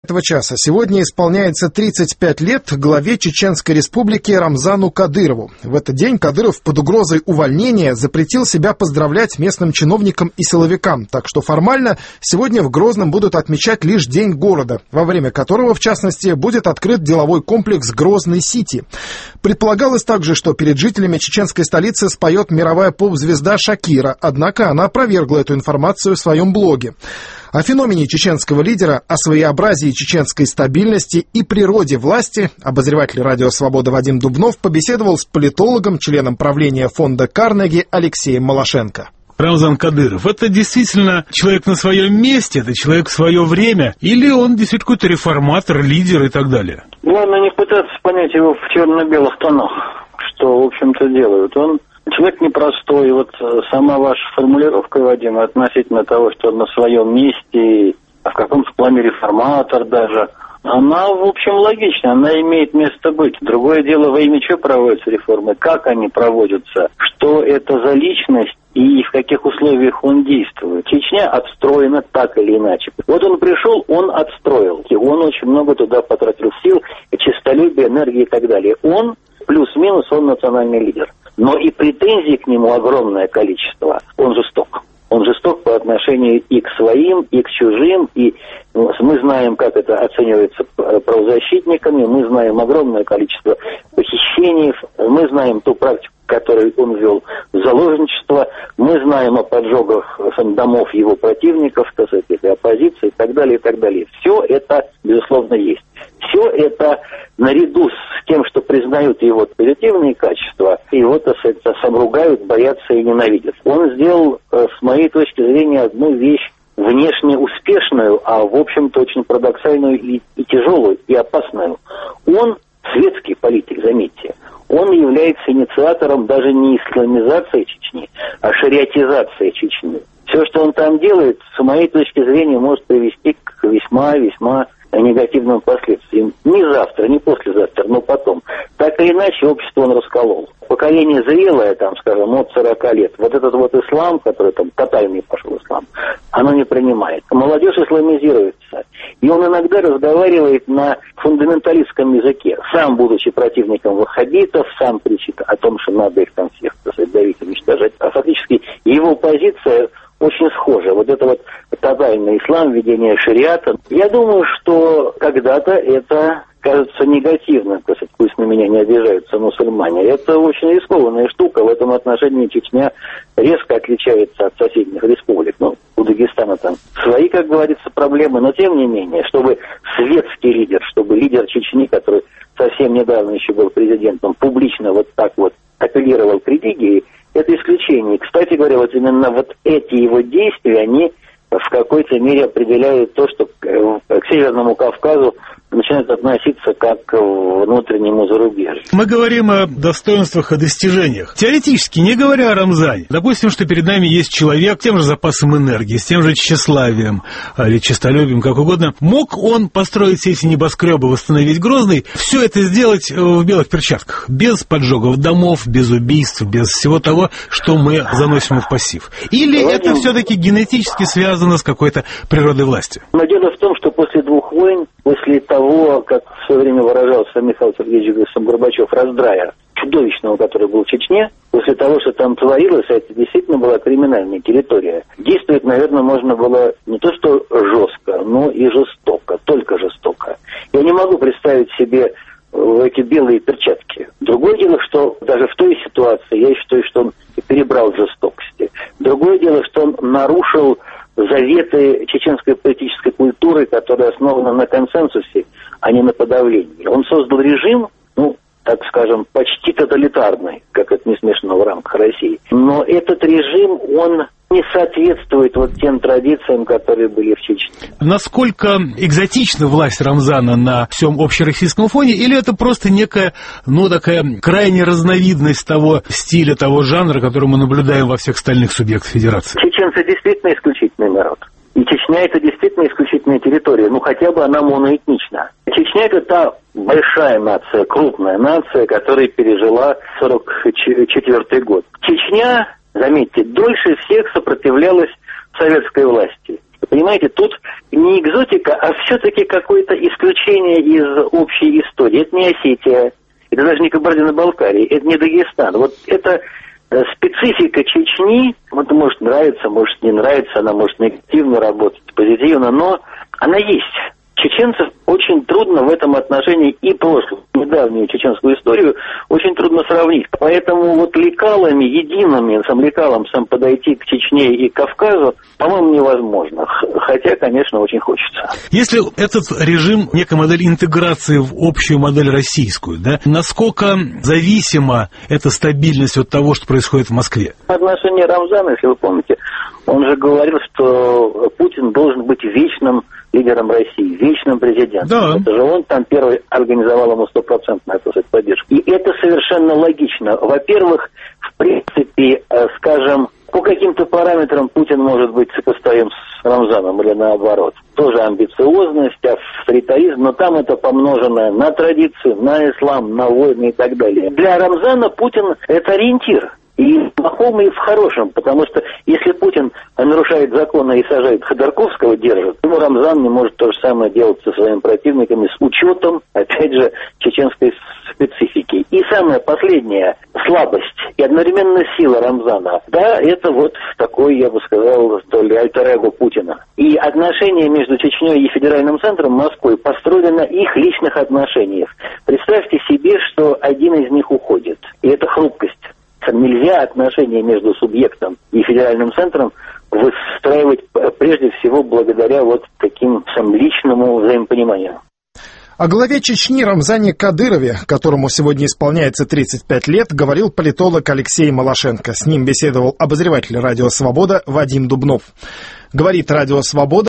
Этого часа. Сегодня исполняется 35 лет главе Чеченской Республики Рамзану Кадырову. В этот день Кадыров под угрозой увольнения запретил себя поздравлять местным чиновникам и силовикам. Так что формально сегодня в Грозном будут отмечать лишь День города, во время которого, в частности, будет открыт деловой комплекс Грозный-Сити. Предполагалось также, что перед жителями чеченской столицы споет мировая поп-звезда Шакира, однако она опровергла эту информацию в своем блоге. О феномене чеченского лидера, о своеобразии чеченской стабильности и природе власти обозреватель «Радио Свобода» Вадим Дубнов побеседовал с политологом, членом правления фонда Карнеги Алексеем Малашенко. Рамзан Кадыров — это действительно человек на своем месте, это человек в свое время, или он действительно какой-то реформатор, лидер и так далее? Главное не пытаться понять его в черно-белых тонах, что, в общем-то, делают. Он человек непростой. Вот сама ваша формулировка, Вадим, относительно того, что он на своем месте, а в каком-то плане реформатор даже, она, в общем, логична, она имеет место быть. Другое дело, во имя чего проводятся реформы, как они проводятся, что это за личность и в каких условиях он действует. Чечня отстроена так или иначе. Вот он пришел, он отстроил. И он очень много туда потратил сил, честолюбия, энергии и так далее. Он, плюс-минус, он национальный лидер. Но и претензий к нему огромное количество. Он жесток. Он жесток по отношению и к своим, и к чужим. И мы знаем, как это оценивается правозащитниками. Мы знаем огромное количество похищений. Мы знаем ту практику, которую он вел, заложничество. Мы знаем о поджогах домов его противников, так сказать, оппозиции и так далее, и так далее. Все это, безусловно, есть. Все это наряду с тем, что признают его позитивные качества, его, так сказать, сам ругают, боятся и ненавидят. Он сделал, с моей точки зрения, одну вещь внешне успешную, а в общем-то очень парадоксальную и тяжелую, и опасную. Он светский политик, заметьте. Он является инициатором даже не исламизации Чечни, а шариатизации Чечни. Все, что он там делает, с моей точки зрения, может привести к весьма негативным последствиям. Не завтра, не послезавтра, но потом. Так или иначе, общество он расколол. Поколение зрелое, там, скажем, от 40 лет, вот этот вот ислам, который там тотальный пошел ислам, оно не принимает. Молодежь исламизируется. И он иногда разговаривает на фундаменталистском языке. Сам, будучи противником ваххабитов, сам кричит о том, что надо их там всех, так сказать, давить, уничтожать. А фактически его позиция очень схожа. Вот это вот тотальный ислам, введение шариата. Я думаю, что когда-то это кажется негативно, то есть пусть на меня не обижаются мусульмане. Это очень рискованная штука. В этом отношении Чечня резко отличается от соседних республик. Ну, у Дагестана там свои, как говорится, проблемы, но тем не менее, чтобы светский лидер, чтобы лидер Чечни, который совсем недавно еще был президентом, публично вот так вот апеллировал к религии, это исключение. Кстати говоря, вот именно вот эти его действия, они в какой-то мере определяют то, что к Северному Кавказу начинают относиться как к внутреннему зарубежью. Мы говорим о достоинствах и достижениях. Теоретически, не говоря о Рамзане, допустим, что перед нами есть человек с тем же запасом энергии, с тем же тщеславием или честолюбием, как угодно. Мог он построить все эти небоскребы, восстановить Грозный, все это сделать в белых перчатках, без поджогов домов, без убийств, без всего того, что мы заносим в пассив? Или это все-таки генетически связано с какой-то природой власти? Но дело в том, что после двух войн, после того, как в свое время выражался Михаил Сергеевич Горбачев, раздрая чудовищного, который был в Чечне, после того, что там творилось, это действительно была криминальная территория. Действовать, наверное, можно было не то что жестко, но и жестоко, только жестоко. Я не могу представить себе эти белые перчатки. Другое дело, что даже в той ситуации, я считаю, что он перебрал жестокости. Другое дело, что он нарушил заветы чеченской политической культуры, которая основана на консенсусе, а не на подавлении. Он создал режим, так скажем, почти тоталитарный, как это не смешно в рамках России. Но этот режим, он не соответствует вот тем традициям, которые были в Чечне. Насколько экзотична власть Рамзана на всем общероссийском фоне, или это просто некая, такая крайняя разновидность того стиля, того жанра, который мы наблюдаем во всех остальных субъектах Федерации? Чеченцы действительно исключительный народ. И Чечня — это действительно исключительная территория, хотя бы она моноэтнична. Чечня — это та большая нация, крупная нация, которая пережила 1944 год. Чечня, заметьте, дольше всех сопротивлялась советской власти. Понимаете, тут не экзотика, а все-таки какое-то исключение из общей истории. Это не Осетия, это даже не Кабардино-Балкария, это не Дагестан. Вот это специфика Чечни, вот может нравится, может не нравится, она может негативно работать, позитивно, но она есть. Чеченцев очень трудно в этом отношении и прошлую, недавнюю чеченскую историю очень трудно сравнить. Поэтому вот лекалами, едиными, лекалом подойти к Чечне и Кавказу, по-моему, невозможно. Хотя, конечно, очень хочется. Если этот режим некая модель интеграции в общую модель российскую, да, насколько зависима эта стабильность от того, что происходит в Москве? В отношении Рамзана, если вы помните, он же говорил, что Путин должен быть вечным лидером России, вечным президентом. Да. Это же он там первый организовал ему 100% поддержку. И это совершенно логично. Во-первых, в принципе, скажем, по каким-то параметрам Путин может быть сопоставим с Рамзаном или наоборот. Тоже амбициозность, авторитаризм, но там это помноженное на традицию, на ислам, на войны и так далее. Для Рамзана Путин – это ориентир. И в плохом, и в хорошем, потому что если Путин нарушает законы и сажает Ходорковского, держит, ему Рамзан не может то же самое делать со своими противниками с учетом, опять же, чеченской специфики. И самая последняя слабость и одновременно сила Рамзана, да, это вот такой, я бы сказал, то ли альтер-эго Путина. И отношения между Чечней и федеральным центром Москвы построены на их личных отношениях. Представьте себе, что один из них уходит, и это хрупкость. Нельзя отношения между субъектом и федеральным центром выстраивать прежде всего благодаря вот таким личному взаимопониманию. О главе Чечни Рамзане Кадырове, которому сегодня исполняется 35 лет, говорил политолог Алексей Малашенко. С ним беседовал обозреватель «Радио Свобода» Вадим Дубнов. Говорит «Радио Свобода».